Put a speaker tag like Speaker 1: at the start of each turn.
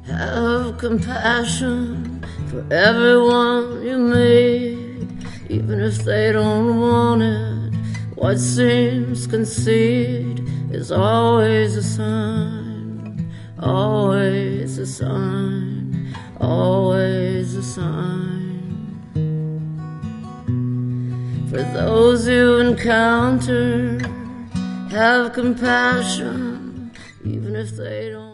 Speaker 1: Have compassion for everyone you meet, even if they don't want it. What seems conceit is always a sign, always a sign, always a sign. For those you encounter, have compassion, even if they don't.